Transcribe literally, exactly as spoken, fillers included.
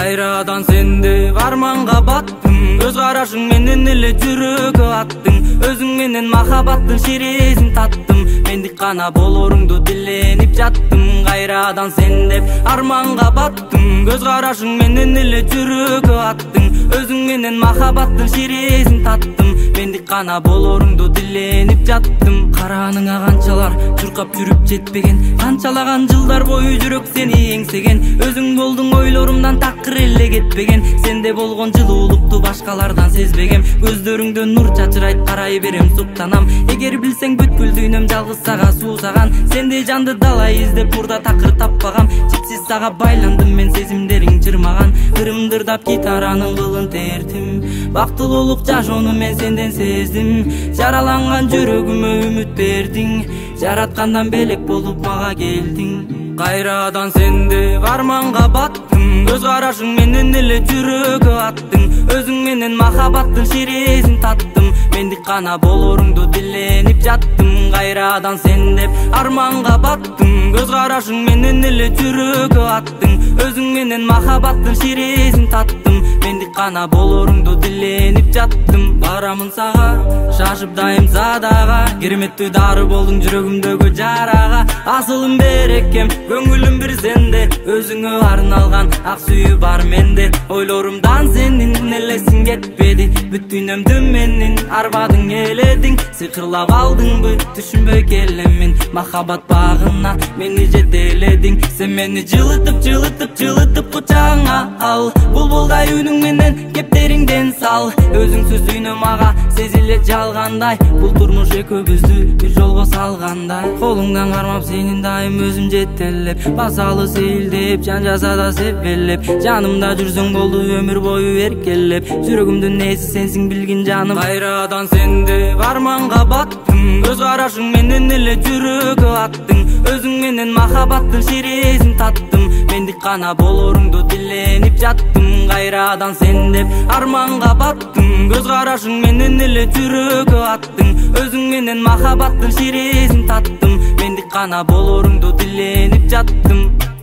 Кайрадан сенде арманга баттым, көз карашың менен эле жүрөгү аттың. Өзүң менен махабаттын шерезин таттым, мендик гана болоруңду диленип жаттым. Кайрадан сен деп арманга баттым, көз карашың менен эле жүрөгү аттың. Өзүң менен махабаттын шерезин таттым, мендик гана болоруңду диленип жаттым. Караныңа канчалар чуркап жүрүп жетпеген, канчалаган жылдар бою жүрөк сени эңсеген. Өзүң болдуң ойлорумдан такыр эле кетпеген, сенде болгон жылуулукту башкалардан сезбегем. Көздөрүңдөн нур чачырайт, карай берем суктанам. Эгер билсең бүткүл дүйнөм жалгыз сага суусаган, сендей жанды далай издеп бурда такыр таппагам. Чипсиз сага байландым мен, сезимдериң жырмаган. Ырымдырдап гитаранын кылын тертим, бактылуулук жашоону мен сенден сездим. Жараланган жүрөгүмө үмүт бердиң, жараткандан белек болуп мага келдиң. Кайрадан сенде арманга баттым, көз карашың менен эле жүрөгү аттың. Өзүң менен махабаттын шерезин таттым, мендик гана болоруңду диленип жаттым. Кайрадан сен деп арманга баттым, көз карашың менен эле жүрөгү аттың. Өзүң менен махабаттын шерезин таттым, мендик гана болоруңду диленип жаттым. Барамын сага шашып дайым задага, кереметтүү дары болдуң жүрөгүмдөгү жарага. Асылым берекем, көңүлүм бир сенде, өзүңө арналган ак сүйүү бар менде. Ойлорумдан сенин элесиң кетпеди, бүт дүйнөмдү менин арбадың эледиң. Сыйкырлап алдыңбы түшүнбөй келемин, махаббат багына мени жетеледиң. Сен мени жылытып жылытып жылытып кучагыңа ал, булбулдай үнүң менен кептериңден сал. Өзүңсүз дүйнө мага сезиле жалгандай, бул турмуш экөөбүздү бир жолго салгандай. Колуңдан кармап сенин дайым өзүм жетелеп, басалы сейилдеп жан жасада себелеп. Жанымда жүрсөң болду өмүр бою эркелеп, жүрөгүмдүн ээси сенсиң билгин жаным. Кайрадан сенде арманга баттым, көз карашың менен эле жүрөгү аттың. Өзүң менен махабаттын шерезин таттым, мендик гана болоруңду диленип жаттым. Кайрадан сен деп арманга баттым, көз карашың менен эле жүрөгү аттың. Өзүң менен махабаттын шерезин таттым, мендик гана болоруңду диленип жаттым.